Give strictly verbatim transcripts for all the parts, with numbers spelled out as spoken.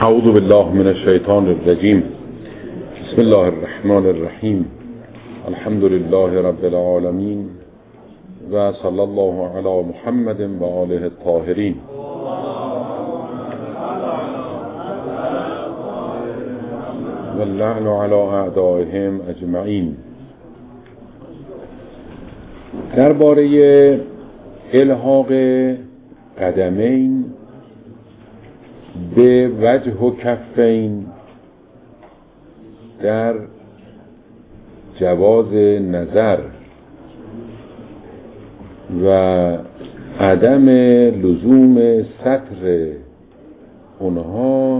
اعوذ بالله من الشیطان الرجیم. بسم الله الرحمن الرحیم. الحمد لله رب العالمین و صلی الله علی محمد و آله الطاهرین. و اللعن علی اعدائهم اجمعین. درباره الحاق قدمین به وجه و کفین در جواز نظر و عدم لزوم ستر اونها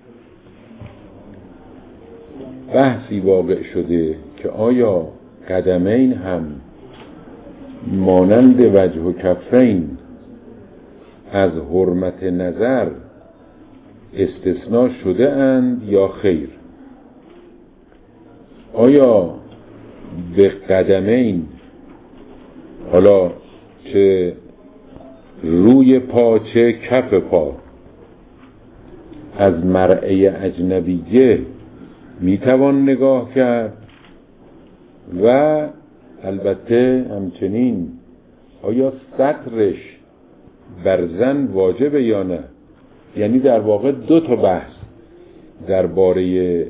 بحثی واقع شده که آیا قدمین هم مانند وجه و کفین از حرمت نظر استثناء شده اند یا خیر؟ آیا به قدمین، حالا چه روی پا چه کف پا، از مرعه اجنبیه میتوان نگاه کرد؟ و البته همچنین آیا سترش بر زن واجبه یا نه؟ یعنی در واقع دو تا بحث درباره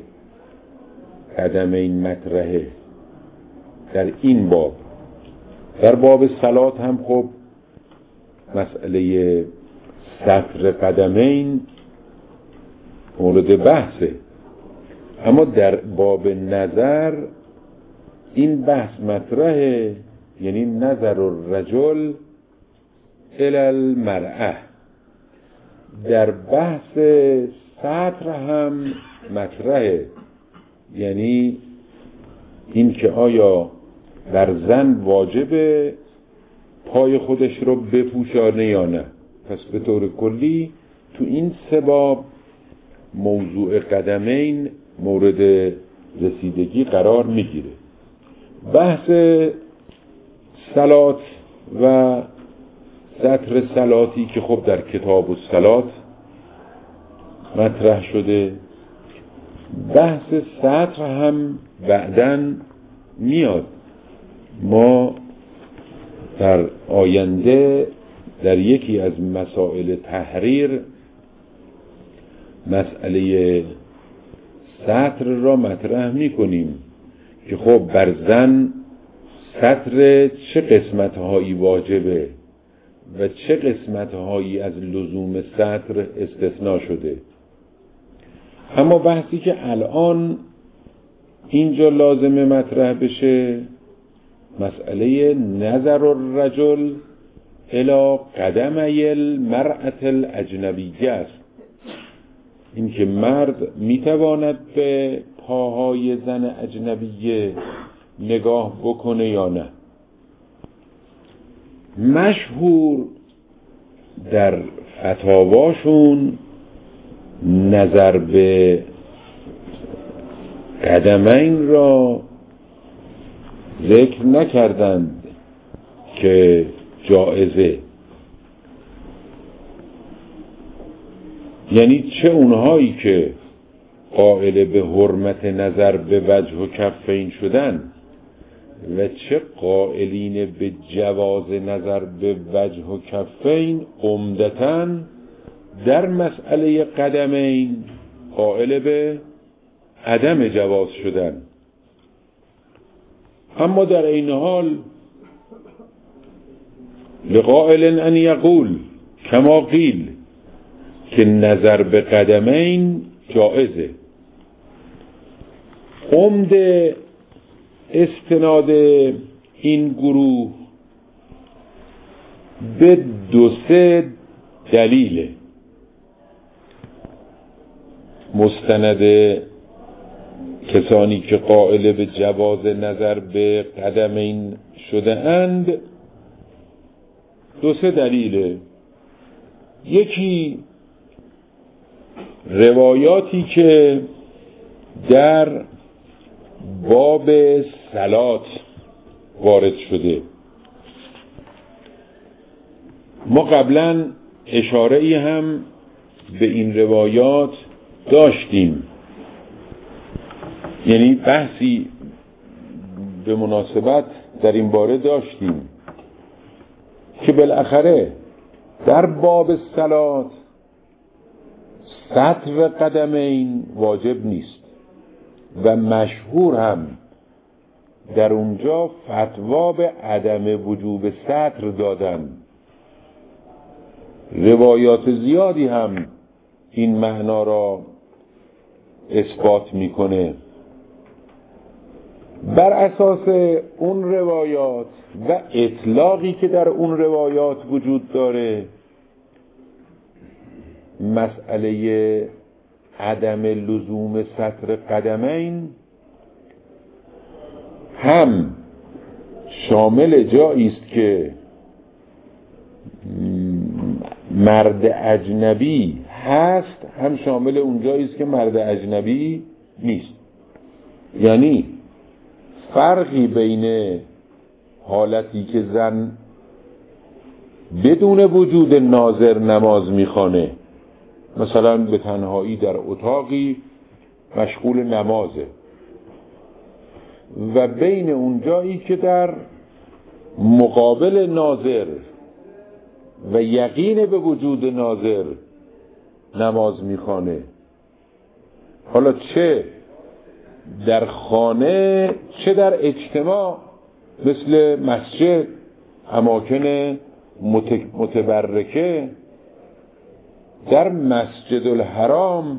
قدمین مطرحه در این باب. در باب صلات هم خب مسئله ستر قدمین مورد بحثه، اما در باب نظر این بحث مطرحه، یعنی نظر الرجل الی المرأة. در بحث ستر هم مطرحه، یعنی این که آیا بر زن واجبه پای خودش رو بپوشانه یا نه. پس به طور کلی تو این سه باب موضوع قدمین مورد رسیدگی قرار میگیره. بحث صلات و ستر صلاتی که خب در کتاب الصلات مطرح شده، بحث ستر هم بعداً میاد. ما در آینده در یکی از مسائل تحریر مسئله ستر را مطرح میکنیم که خب بر زن ستر چه قسمت‌هایی واجبه و چه قسمت‌هایی از لزوم ستر استثناء شده. اما بحثی که الان اینجا لازمه مطرح بشه مسئله نظر الرجل الی قدمی المرأة الاجنبیه است. این که مرد میتواند به پاهای زن اجنبیه نگاه بکنه یا نه. مشهور در فتاواشون نظر به قدمین را ذکر نکردند که جائزه، یعنی چه اونهایی که قائل به حرمت نظر به وجه و کفین شدن و چه قائلین به جواز نظر به وجه و کفین عمدتاً در مسئله قدمین قائل به عدم جواز شدن. اما در این حال لقائل ان یقول کما قیل که نظر به قدمین جائزه. عمده استناد این گروه به دو سه دلیله. مستند کسانی که قائل به جواز نظر به قدمین شده اند دو سه دلیله. یکی روایاتی که در باب صلات وارد شده. ما قبلا اشاره ای هم به این روایات داشتیم، یعنی بحثی به مناسبت در این باره داشتیم که بالاخره در باب صلات سطر قدمین واجب نیست و مشهور هم در اونجا فتوا به عدم وجوب سطر دادن. روایات زیادی هم این معنا را اثبات میکنه. بر اساس اون روایات و اطلاقی که در اون روایات وجود داره، مسئله عدم لزوم سطر قدمین هم شامل جایی است که مرد اجنبی هست، هم شامل اون جایی است که مرد اجنبی نیست. یعنی فرقی بین حالتی که زن بدون وجود ناظر نماز میخوانه، مثلا به تنهایی در اتاقی مشغول نمازه، و بین اون جایی که در مقابل ناظر و یقین به وجود ناظر نماز میخوانه. حالا چه در خانه چه در اجتماع مثل مسجد، اماکن متبرکه، در مسجد الحرام،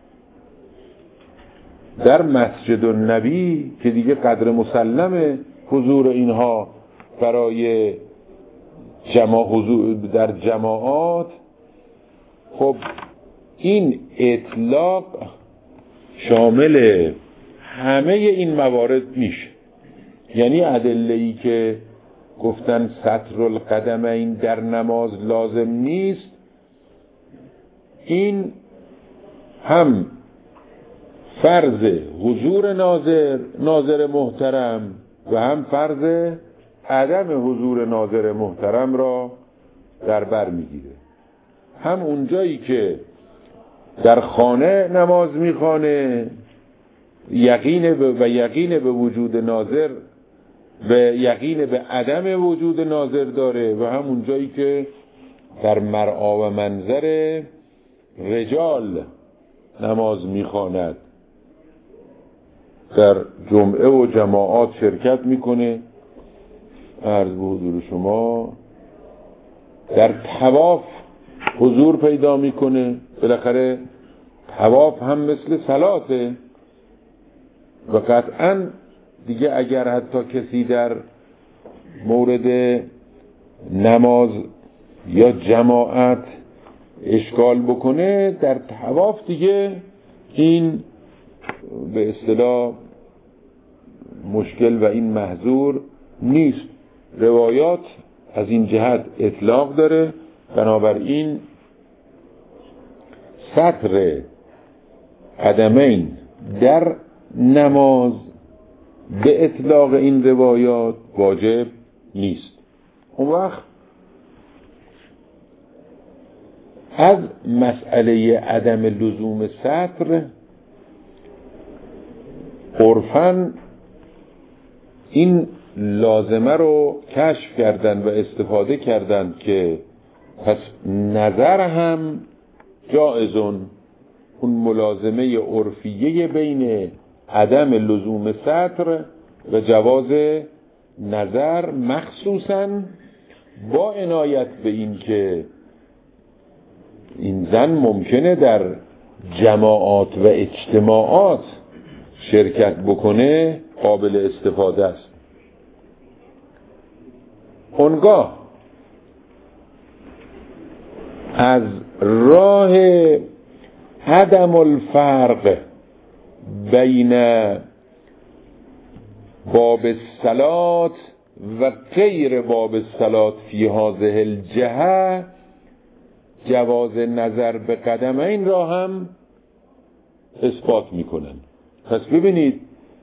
در مسجد النبی که دیگه قدر مسلمه حضور اینها برای جماع حضور در جماعات. خب این اطلاق شامل همه این موارد میشه. یعنی ادله‌ای که گفتن سطر القدمین در نماز لازم نیست، این هم فرض حضور ناظر ناظر محترم و هم فرض عدم حضور ناظر محترم را در بر میگیره. هم اونجایی که در خانه نماز میخوانه یقین به و یقین به وجود ناظر و یقین به عدم وجود ناظر داره، و هم اونجایی که در مرعا و منظر رجال نماز میخواند، در جمعه و جماعات شرکت میکنه. عرض به حضور شما در طواف حضور پیدا میکنه. بالاخره طواف هم مثل صلاته و قطعاً دیگه اگر حتی کسی در مورد نماز یا جماعت اشکال بکنه، در طواف دیگه این به اصطلاح مشکل و این محظور نیست. روایات از این جهت اطلاق داره. بنابراین سطر قدمین در نماز به اطلاق این روایات واجب نیست. اون وقت از مسئله عدم لزوم سطر عرفاً این لازمه رو کشف کردن و استفاده کردن که پس نظر هم جائزون، اون ملازمه عرفیه بین عدم لزوم سطر و جواز نظر، مخصوصاً با عنایت به این که این زن ممکنه در جماعات و اجتماعات شرکت بکنه، قابل استفاده است. اونگاه از راه عدم الفرق بین باب الصلاة و غیر باب الصلاة فی هذه الجهه جواز نظر به قدمین را هم اثبات میکنن. پس ببینید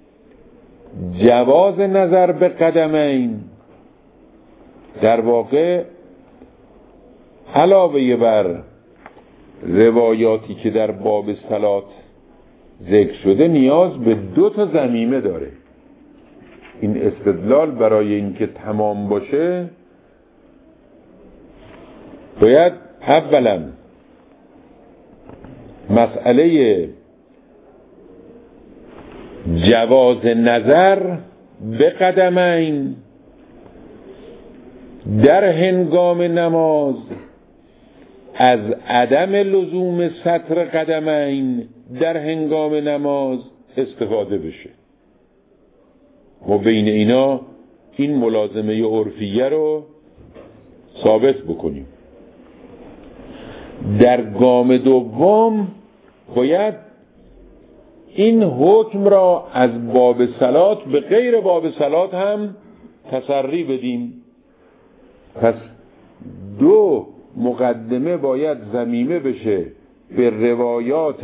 جواز نظر به قدمین در واقع علاوه بر روایاتی که در باب صلات ذکر شده نیاز به دو تا ضمیمه داره. این استدلال برای اینکه تمام باشه باید اولا مسئله جواز نظر به قدمین در هنگام نماز از عدم لزوم ستر قدمین در هنگام نماز استفاده بشه. ما بین اینا این ملازمه عرفیه رو ثابت بکنیم. در گام دوم باید این حکم را از باب صلات به غیر باب صلات هم تسری بدیم. پس دو مقدمه باید ضمیمه بشه به روایات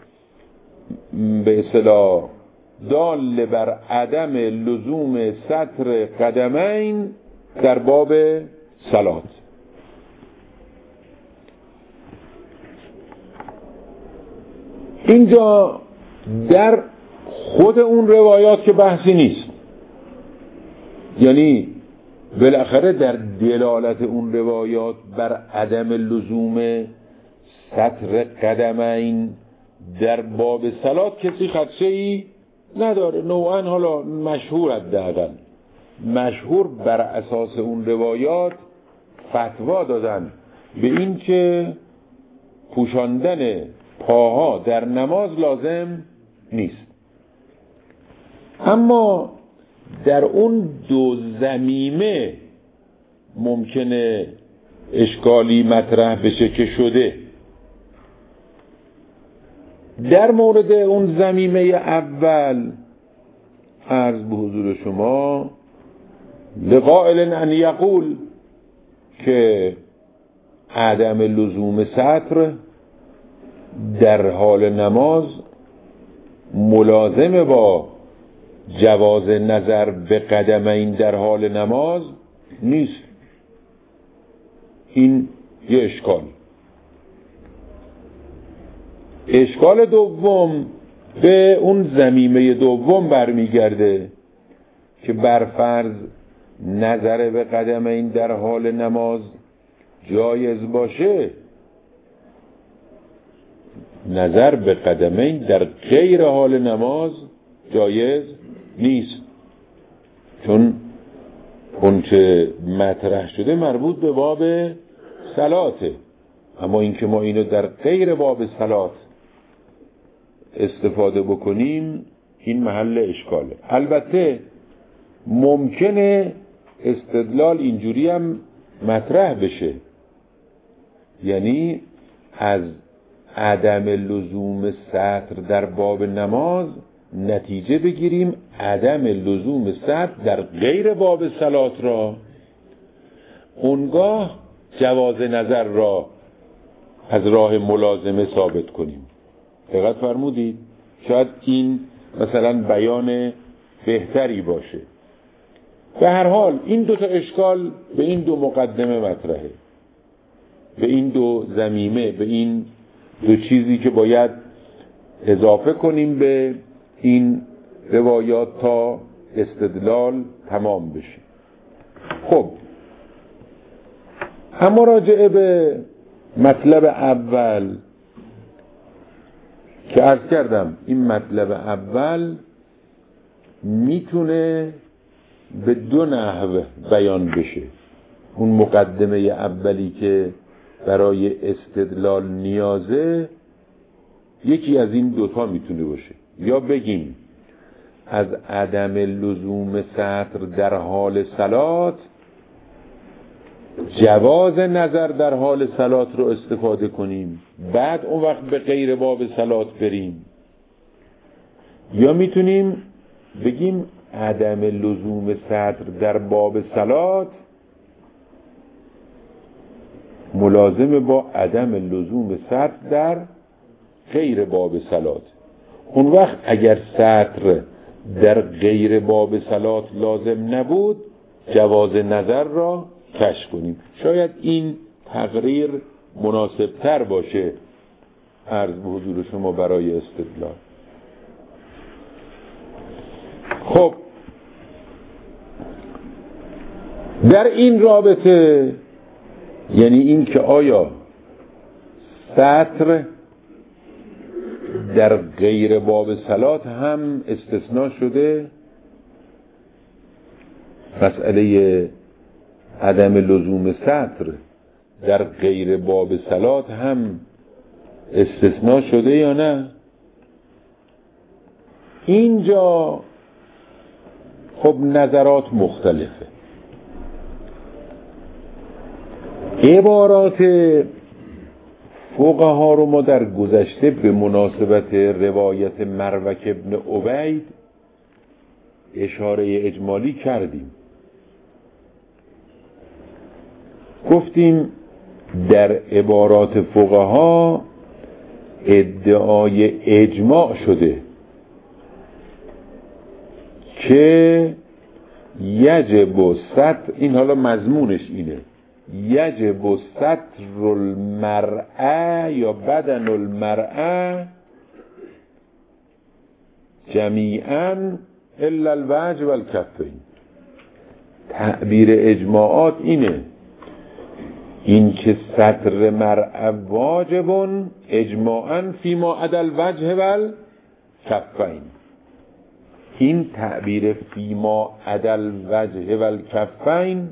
به اصطلاح دال بر عدم لزوم ستر قدمین در باب صلات. اینجا در خود اون روایات که بحثی نیست، یعنی بالاخره در دلالت اون روایات بر عدم لزوم ستر قدمین در باب صلات کسی خدشه‌ای نداره. نوعا حالا مشهور حداقل مشهور بر اساس اون روایات فتوا دادن به این که پوشاندن پاها در نماز لازم نیست. اما در اون دو ضمیمه ممکنه اشکالی مطرح بشه که شده. در مورد اون ضمیمه اول عرض به حضور شما لقائل ان یقول که عدم لزوم ستر در حال نماز ملازم با جواز نظر به قدمین در حال نماز نیست. این یه اشکال. اشکال دوم به اون ضمیمه دوم برمیگرده که برفرض نظر به قدمین در حال نماز جایز باشه، نظر به قدمین در غیر حال نماز جایز نیست، چون اون چه مطرح شده مربوط به باب صلاته. اما اینکه ما اینو در غیر باب صلات استفاده بکنیم این محل اشکاله. البته ممکنه استدلال اینجوری هم مطرح بشه، یعنی از عدم لزوم ستر در باب نماز نتیجه بگیریم عدم لزوم ستر در غیر باب صلات را، اونگاه جواز نظر را از راه ملازمه ثابت کنیم. دقت فرمودید؟ شاید این مثلا بیان بهتری باشه. به هر حال این دو تا اشکال به این دو مقدمه مطرحه، به این دو ضمیمه، به این دو چیزی که باید اضافه کنیم به این روایات تا استدلال تمام بشه. خب اما راجع به مطلب اول که عرض کردم، این مطلب اول میتونه به دو نحو بیان بشه. اون مقدمه اولی که برای استدلال نیازه یکی از این دوتا میتونه باشه. یا بگیم از عدم لزوم ستر در حال صلات جواز نظر در حال صلات رو استفاده کنیم، بعد اون وقت به غیر باب صلات بریم. یا میتونیم بگیم عدم لزوم ستر در باب صلات ملازم با عدم لزوم ستر در غیر باب صلات. اون وقت اگر ستر در غیر باب صلات لازم نبود جواز نظر را کشف کنیم. شاید این تقریر مناسب تر باشه عرض به حضور شما برای استدلال. خب در این رابطه، یعنی این که آیا سطر در غیر باب صلات هم استثناء شده، مسئله عدم لزوم سطر در غیر باب صلات هم استثناء شده یا نه؟ اینجا خب نظرات مختلفه. عبارات فقها رو ما در گذشته به مناسبت روایت مروک ابن عبید اشاره اجمالی کردیم. گفتیم در عبارات فقها ادعای اجماع شده که یجب ستر، این حالا مضمونش اینه، یجب ستر المرأة یا بدن المرأة جمیعا الا الوجه والکفین. تعبیر اجماعات اینه، این که ستر مرأة واجبون اجماعا فیما عدا الوجه والکفین. این تعبیر فیما عدا الوجه والکفین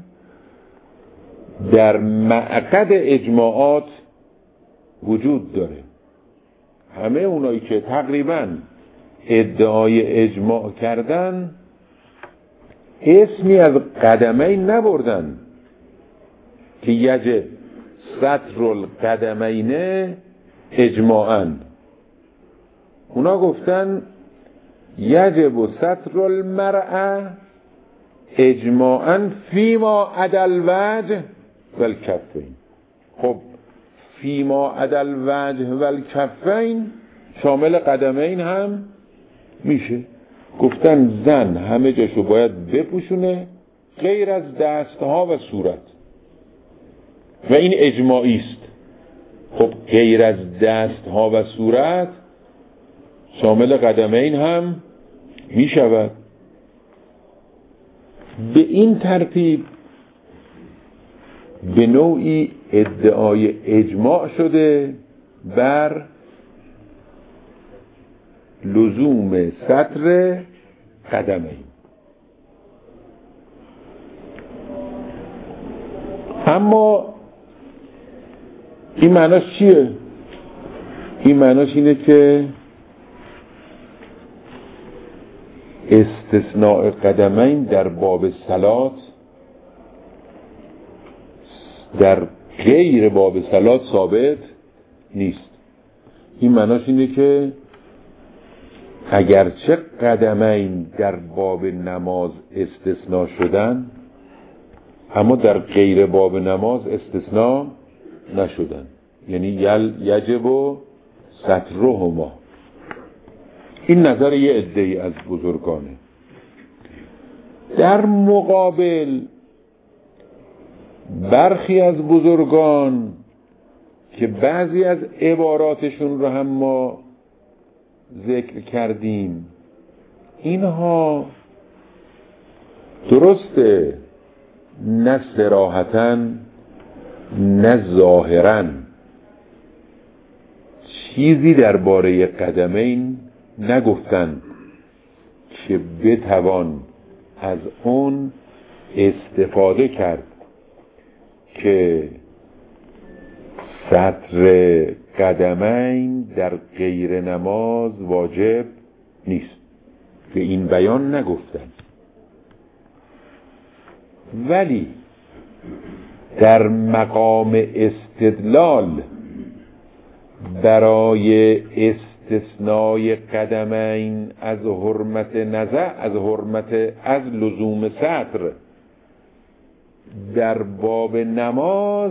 در معقد اجماعات وجود داره. همه اونایی که تقریبا ادعای اجماع کردن اسمی از قدمین نبردن که یجب ستر القدمین اجماعا. اونا گفتن یجب ستر المرأة اجماعا فیما عدا الوجه والکفین. خب فیما عدا الوجه والکفین شامل قدمین هم میشه. گفتن زن همه جاشو باید بپوشونه غیر از دستها و صورت، و این اجماعی است. خب غیر از دستها و صورت شامل قدمین هم میشود. به این ترتیب به نوعی ادعای اجماع شده بر لزوم ستر قدمین. اما این معناش چیه؟ این معناش اینه که استثناء قدمین در باب صلات در غیر باب صلات ثابت نیست. این معناش اینه که اگرچه قدمین در باب نماز استثناء شدن، اما در غیر باب نماز استثناء نشدن. یعنی یل یجب و سترهما. این نظر یه عده‌ای از بزرگانه. در مقابل برخی از بزرگان که بعضی از عباراتشون رو هم ما ذکر کردیم، اینها درسته نه صراحتاً نه ظاهراً چیزی درباره قدمین نگفتن که بتوان از اون استفاده کرد که ستر قدمین در غیر نماز واجب نیست. به این بیان نگفتن. ولی در مقام استدلال برای استثناء قدمین از حرمت نزع از حرمت از لزوم ستر در باب نماز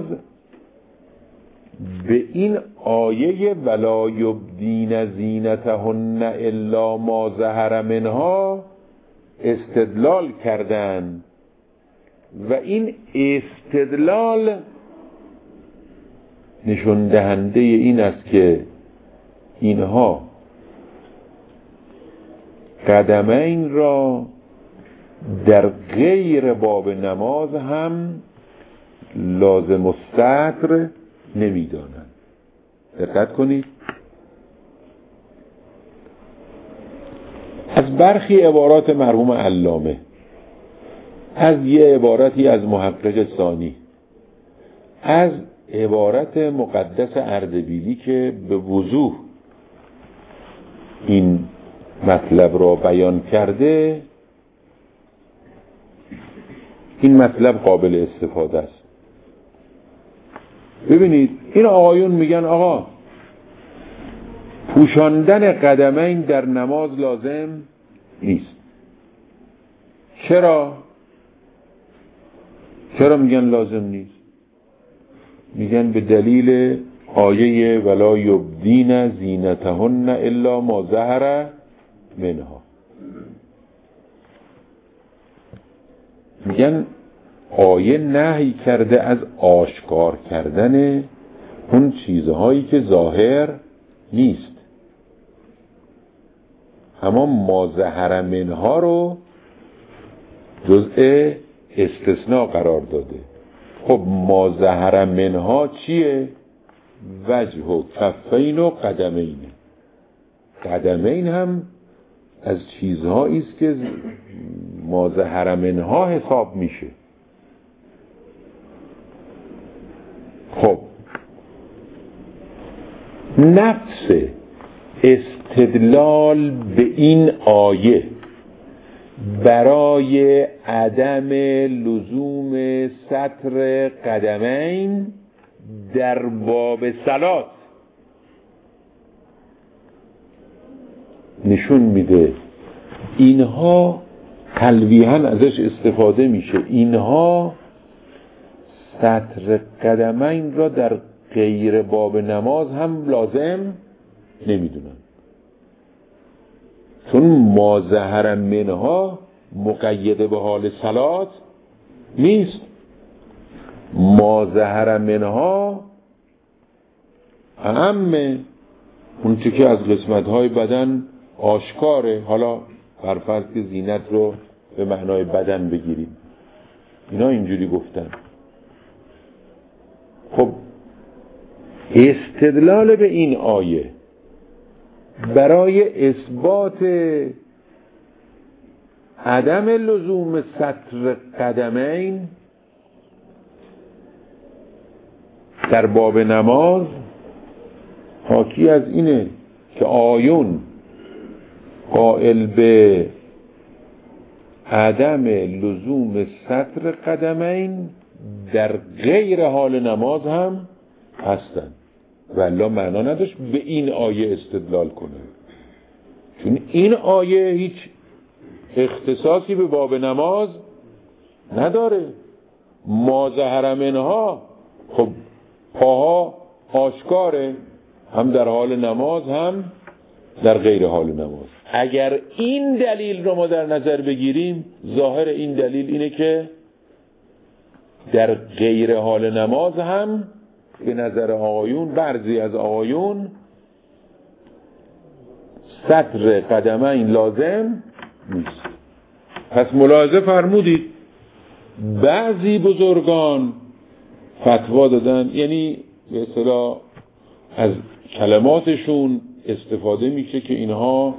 به این آیه ولا یبدین زینتهن الا ما ظهر منها استدلال کردند و این استدلال نشون دهنده این است که اینها قدمین را در غیر باب نماز هم لازم الستر نمیدانند. دقت کنید، از برخی عبارات مرحوم علامه، از یه عبارتی از محقق ثانی، از عبارت مقدس اردبیلی که به وضوح این مطلب را بیان کرده، این مطلب قابل استفاده است. ببینید این آقایون میگن آقا پوشاندن قدمین در نماز لازم نیست. چرا؟ چرا میگن لازم نیست؟ میگن به دلیل آیه ولا یبدین زینتهن الا ما ظهر منها. میگن آیه نهی کرده از آشکار کردن اون چیزهایی که ظاهر نیست، اما ما ظهر منها رو جزء استثناء قرار داده. خب ما ظهر منها چیه؟ وجه و کفین و قدمین. قدمین هم از چیزهایی است که ما ظهر منها حساب میشه. خب نفس استدلال به این آیه برای عدم لزوم ستر قدمین در باب صلات نشون میده اینها تلویحاً ازش استفاده میشه. اینها ستر قدمین را در غیر باب نماز هم لازم نمیدونن، چون ما ظهر منها مقید به حال صلات نیست. ما ظهر منها اعم اون چه که از قسمت‌های بدن آشکاره. حالا بر فرض که زینت رو به معنای بدن بگیریم، اینا اینجوری گفتن. خب استدلال به این آیه برای اثبات عدم لزوم ستر قدمین در باب نماز حاکی از اینه که آیون قائل به عدم لزوم ستر قدمین در غیر حال نماز هم هستن، والله معنا نداشت به این آیه استدلال کنه، چون این آیه هیچ اختصاصی به باب نماز نداره. ما ظهر منها، خب پاها آشکاره، هم در حال نماز هم در غیر حال نماز. اگر این دلیل رو ما در نظر بگیریم، ظاهر این دلیل اینه که در غیر حال نماز هم به نظر آقایون، بعضی از آقایون، ستر قدمین لازم نیست. پس ملاحظه فرمودید بعضی بزرگان فتوا دادن، یعنی به اصطلاح از کلماتشون استفاده میشه که اینها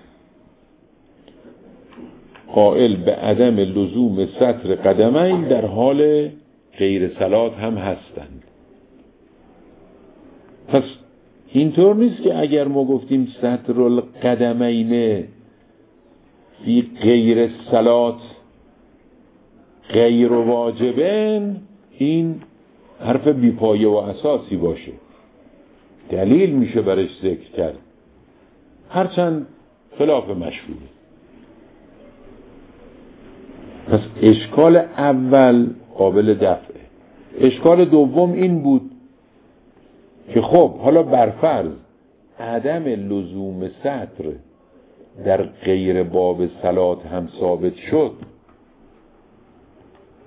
قائل به عدم لزوم ستر قدمین در حال غیر صلات هم هستند. پس اینطور نیست که اگر ما گفتیم ستر القدمین فی غیر صلات غیر واجبن این حرف بیپایه و اساسی باشه، دلیل میشه برش ذکر کرد، هرچند خلاف مشهوره. پس اشکال اول قابل دفعه. اشکال دوم این بود که خب حالا برفرض عدم لزوم ستر در غیر باب صلات هم ثابت شد،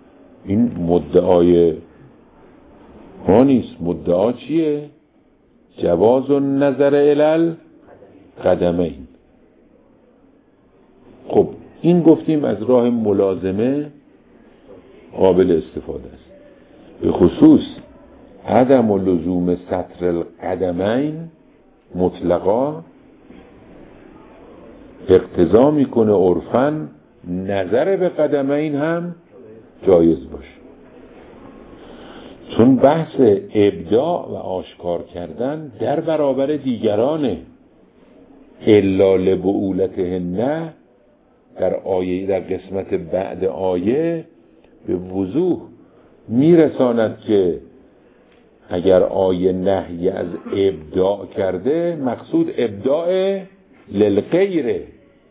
این مدعای ما نیست. مدعا چیه؟ جواز النظر الی القدمین. خب این گفتیم از راه ملازمه قابل استفاده است. به خصوص عدم و لزوم سطر القدمین مطلقا اقتضا میکنه عرفاً نظر به قدمین هم جایز باشه، چون بحث ابداع و آشکار کردن در برابر دیگرانه. الا لبعولتهن در آیه، در قسمت بعد آیه به وضوح میرساند که اگر آیه نهی از ابداع کرده مقصود ابداع للغیره.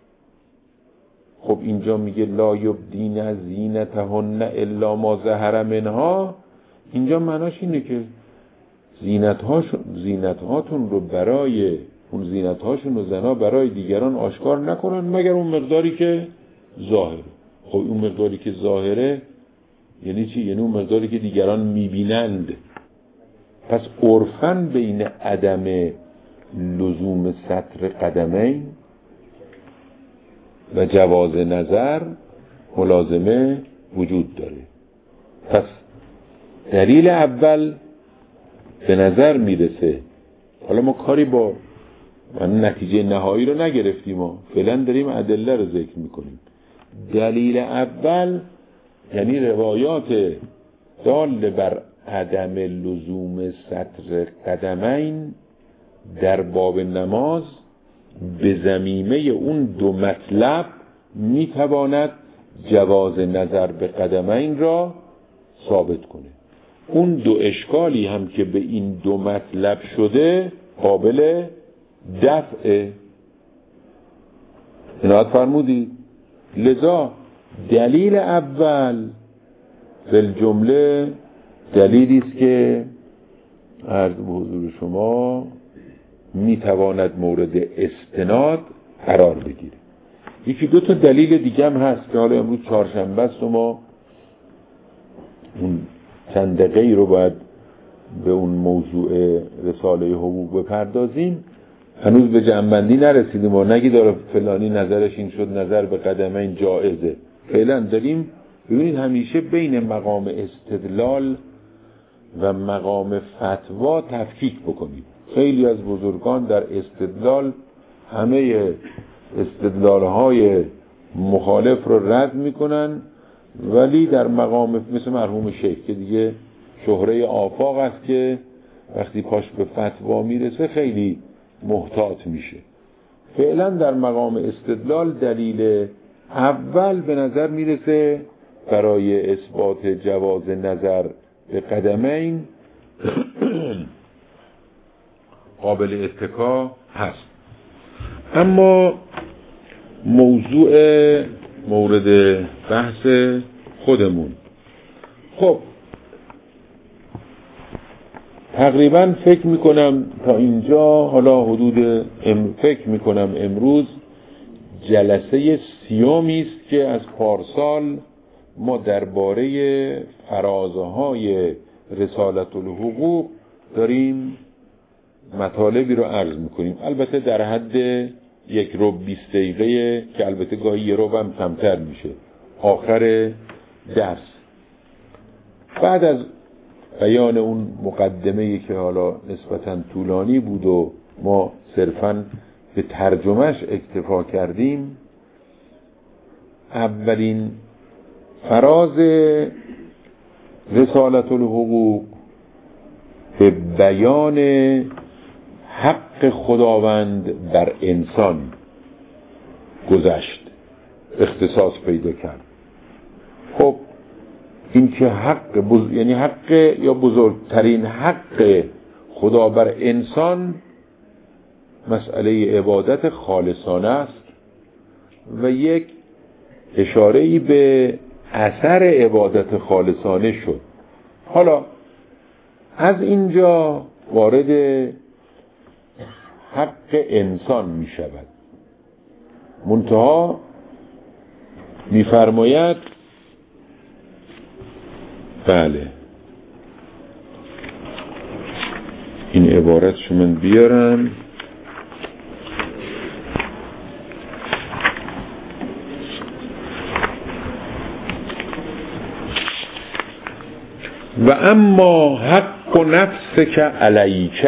خب اینجا میگه لا یبدین زینتهن الا ما ظهر منها، اینجا معناش اینه که زینتهاشون زینتهاتون رو برای اون زینتهاشون رو زنها برای دیگران آشکار نکنن مگر اون مقداری که ظاهره. خب اون مقداری که ظاهره یعنی چی؟ یعنی اون مقداری که دیگران میبینند. پس عرفاً بین عدم لزوم سطر قدمین و جواز نظر ملازمه وجود داره. پس دلیل اول به نظر میرسه، حالا ما کاری با من نتیجه نهایی رو نگرفتیم، ما فعلا داریم ادله رو ذکر میکنیم. دلیل اول یعنی روایات دال بر عدم لزوم سطر قدمین در باب نماز به ضمیمه اون دو مطلب میتواند جواز نظر به قدمین را ثابت کنه. اون دو اشکالی هم که به این دو مطلب شده قابل دفعه. عنایت فرمودید. لذا دلیل اول فی جمله دلیلی است که عرض به حضور شما میتواند مورد استناد قرار بگیره. یکی دو تا دلیل دیگه هم هست که حالا امروز چهارشنبه است و ما اون چند دقیقه رو باید به اون موضوع رساله حقوق بپردازیم. هنوز به جمع‌بندی نرسیدیم و نگی داره فلانی نظرش این شد نظر به قدمین جائزه. فعلا داریم ببینید همیشه بین مقام استدلال و مقام فتوا تفکیک بکنید. خیلی از بزرگان در استدلال همه استدلالهای مخالف رو رد میکنن، ولی در مقام مثل مرحوم شیخ که دیگه شهره آفاق است که وقتی پاش به فتوا میرسه خیلی محتاط میشه. فعلا در مقام استدلال دلیل اول به نظر میرسه برای اثبات جواز نظر به قدمین قابل اتکا هست. اما موضوع مورد بحث خودمون، خب تقریبا فکر میکنم تا اینجا، حالا حدود ام فکر میکنم امروز جلسه سیومی است که از پارسال ما درباره فرازهای رسالت الحقوق داریم مطالبی رو عرض میکنیم. البته در حد یک رو بیست دقیقه که البته گاهی یه رو هم کمتر میشه آخر درس. بعد از بیان اون مقدمه‌ای که حالا نسبتاً طولانی بود و ما صرفاً به ترجمهش اکتفا کردیم، اولین فراز رسالت الحقوق به بیان حق خداوند بر انسان گذشت، اختصاص پیدا کرد. خب این که حق بز... یعنی حق یا بزرگترین حق خدا بر انسان مسئله عبادت خالصانه است و یک اشاره‌ای به اثر عبادت خالصانه شد. حالا از اینجا وارد حق انسان می شود. منتها می فرماید بله این عبارتشو من بیارم. و اما حق نفسک علیک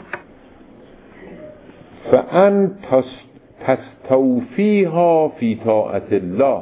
فأن تستوفیها فی طاعت الله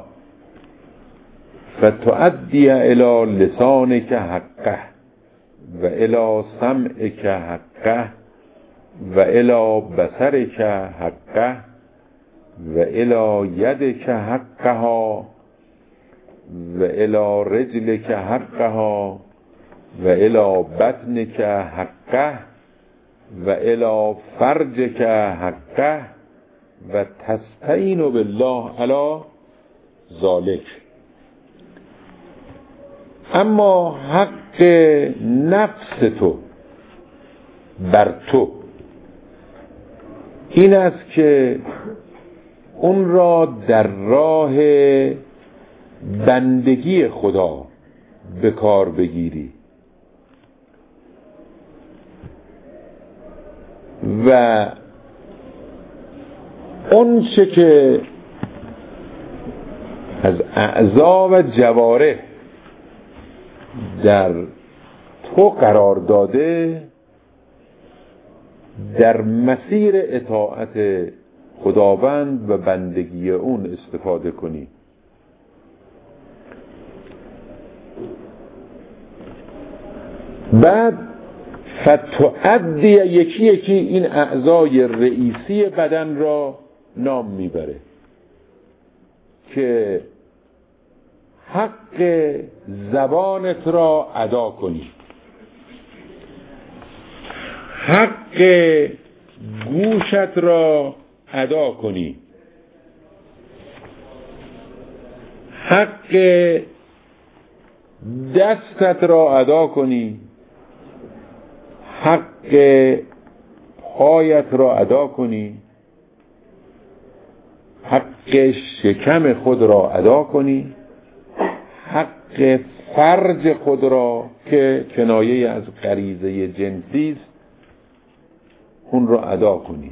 فتؤدی الی لسانک حقه و الی سمعک حقه و الی بصرک حقه و الی یدک حقها و الی رجلک حقها و الی بطنک حقه و الی فرجک حقه و تستعین بالله علی ذالک. اما حق نفس تو بر تو این است که اون را در راه بندگی خدا به کار بگیری و اون چه که از اعضا و جوارح در تو قرار داده در مسیر اطاعت خداوند و بندگی اون استفاده کنی. بعد فتؤدی یکی یکی این اعضای رئیسی بدن را نام میبره که حق زبانت را ادا کنی، حق گوشت را ادا کنی، حق دستت را ادا کنی، حق پایت را ادا کنی، حق شکم خود را ادا کنی، حق فرج خود را که کنایه از غریزه جنسی است اون را ادا کنی.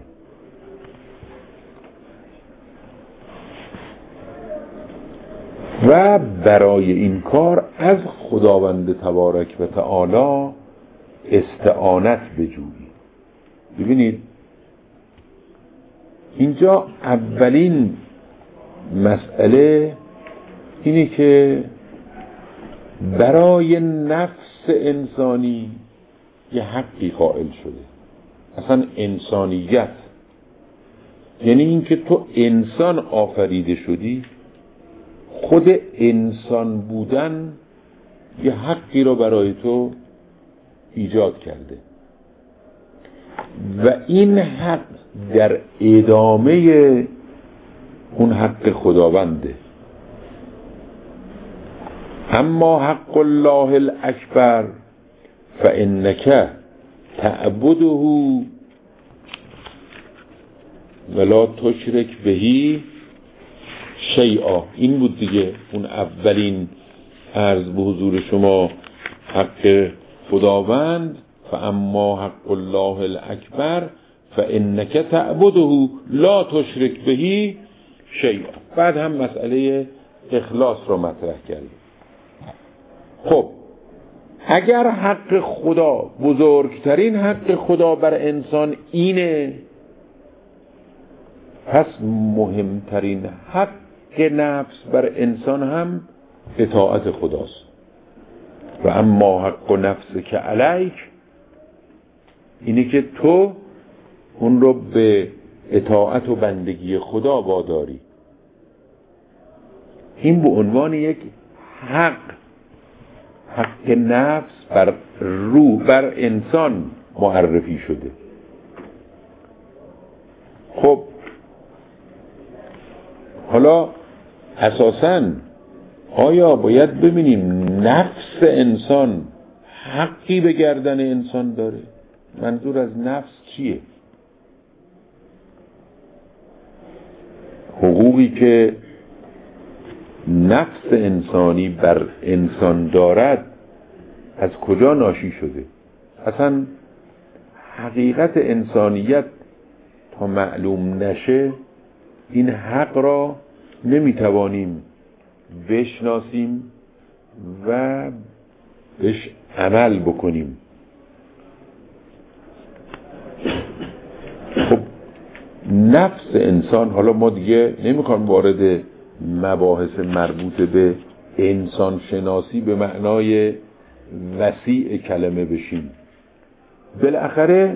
و برای این کار از خداوند تبارک و تعالی استعانت بجویی. ببینید اینجا اولین مسئله اینه که برای نفس انسانی یه حقی قائل شده. اصلا انسانیت یعنی اینکه تو انسان آفریده شدی، خود انسان بودن یه حقی رو برای تو ایجاد کرده و این حق در ادامه اون حق خداونده. اما حق الله الاکبر فانک تعبده ولا تشرک بهی شیئا. این بود دیگه اون اولین عرض به حضور شما، حق خداوند. فاما حق الله الاکبر فانک تعبده لا تشرک بهی شیئا. بعد هم مسئله اخلاص رو مطرح کردیم. خب اگر حق خدا، بزرگترین حق خدا بر انسان اینه، پس مهمترین حق نفس بر انسان هم اطاعت خداست. و اما حق نفس که علیک اینه که تو اون رو به اطاعت و بندگی خدا واداری. این به عنوان یک حق، حق نفس بر روح، بر انسان معرفی شده. خب حالا اساساً آیا باید ببینیم نفس انسان حقی به گردن انسان داره؟ منظور از نفس چیه؟ حقوقی که نفس انسانی بر انسان دارد از کجا ناشی شده؟ اصلا حقیقت انسانیت تا معلوم نشه این حق را نمیتوانیم بشناسیم و بهش عمل بکنیم. خب نفس انسان، حالا ما دیگه نمیخوام وارد مباحث مربوط به انسان شناسی به معنای وسیع کلمه بشیم. بالاخره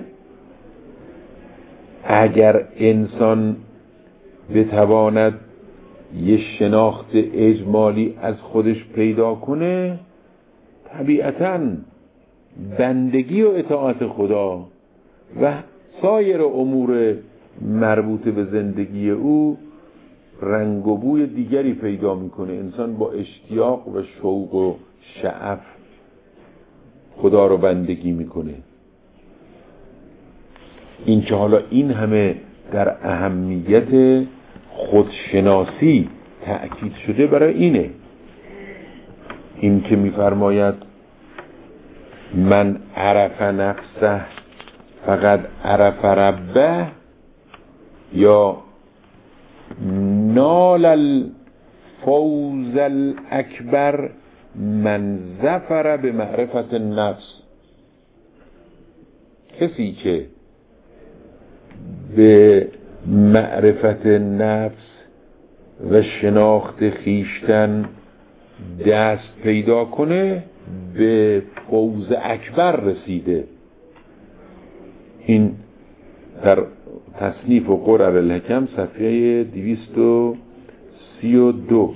اگر انسان بتواند یه شناخت اجمالی از خودش پیدا کنه، طبیعتاً بندگی و اطاعت خدا و سایر امور مربوط به زندگی او رنگ و بوی دیگری پیدا میکنه. انسان با اشتیاق و شوق و شعف خدا رو بندگی میکنه. این که حالا این همه در اهمیت خودشناسی تأکید شده برای اینه، این که میفرماید من عرف نفسه فقط عرف ربه، یا نال الفوز الاکبر من ظفر به معرفت النفس. کسی که به معرفت نفس و شناخت خیشتن دست پیدا کنه به فوز اکبر رسیده. این در تصنیف و قرر الحکم صفحه دویست و سی و دو.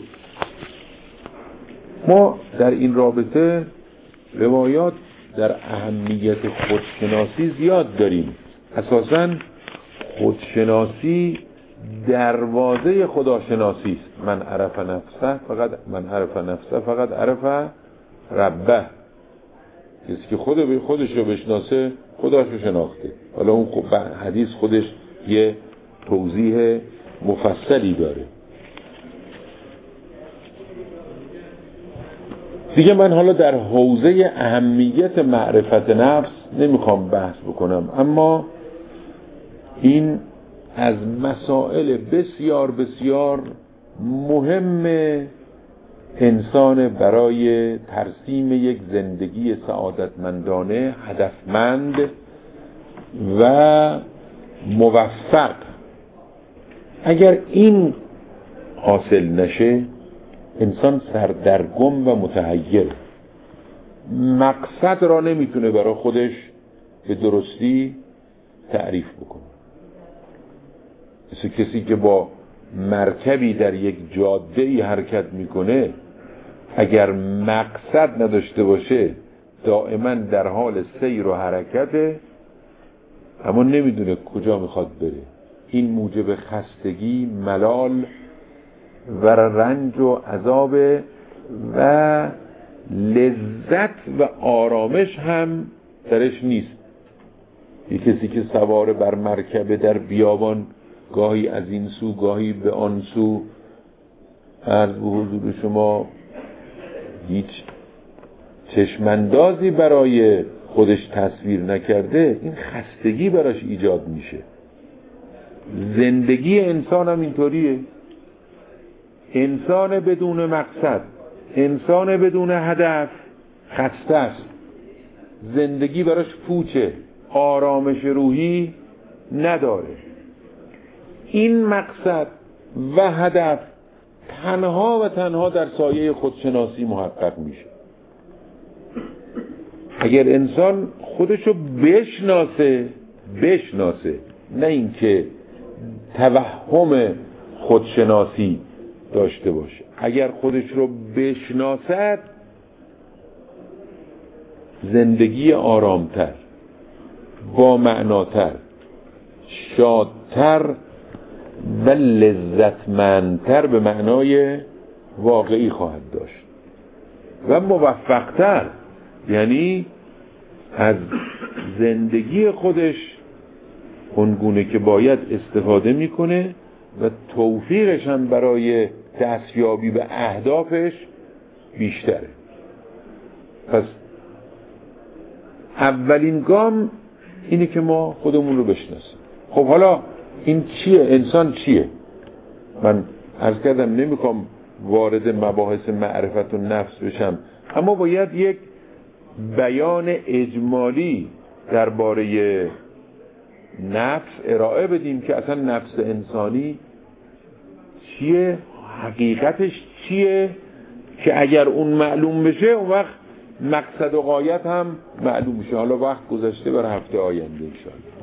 ما در این رابطه روایات در اهمیت خودشناسی زیاد داریم. اساساً خودشناسی دروازه خداشناسی است. من عرف نفسه فقط من عرف نفسه فقط عرف ربه. کسی که خود به خودش رو بشناسه خداش رو شناخته. حالا اون حدیث خودش یه توضیح مفصلی داره. دیگه من حالا در حوزه اهمیت معرفت نفس نمیخوام بحث بکنم، اما این از مسائل بسیار بسیار مهم انسان برای ترسیم یک زندگی سعادتمندانه، هدفمند و موفق. اگر این حاصل نشه انسان سردرگم و متحیر، مقصد را نمیتونه برای خودش به درستی تعریف بکنه. مثل کسی که با مرکبی در یک جاده‌ای حرکت میکنه، اگر مقصد نداشته باشه دائما در حال سیر و حرکته، اما نمیدونه کجا میخواد بره. این موجب خستگی، ملال و رنج و عذاب و لذت و آرامش هم درش نیست. یک کسی که سوار بر مرکبه در بیابان گاهی از این سو گاهی به آن سو، عرض به حضور شما هیچ چشماندازی برای خودش تصویر نکرده، این خستگی براش ایجاد میشه. زندگی انسان هم اینطوریه. انسان بدون مقصد، انسان بدون هدف خسته است. زندگی براش پوچه، آرامش روحی نداره. این مقصد و هدف تنها و تنها در سایه خودشناسی محقق میشه. اگر انسان خودشو بشناسه بشناسه نه اینکه توهم خودشناسی داشته باشه، اگر خودش رو بشناسد زندگی آرامتر، با معناتر، شادتر و لذتمندتر به معنای واقعی خواهد داشت و موفقتر. یعنی از زندگی خودش اونگونه که باید استفاده میکنه و توفیقش هم برای دستیابی به اهدافش بیشتره. پس اولین گام اینه که ما خودمون رو بشناسیم. خب حالا این چیه؟ انسان چیه؟ من عرض کردم نمیخوام وارد مباحث معرفت و نفس بشم، اما باید یک بیان اجمالی درباره نفس ارائه بدیم که اصلا نفس انسانی چیه، حقیقتش چیه، که اگر اون معلوم بشه اون وقت مقصد و غایت هم معلوم میشه. حالا وقت گذشته، برای هفته آینده انشاءالله.